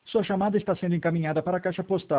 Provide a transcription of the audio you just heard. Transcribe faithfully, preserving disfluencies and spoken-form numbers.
Sua chamada está sendo encaminhada para a caixa postal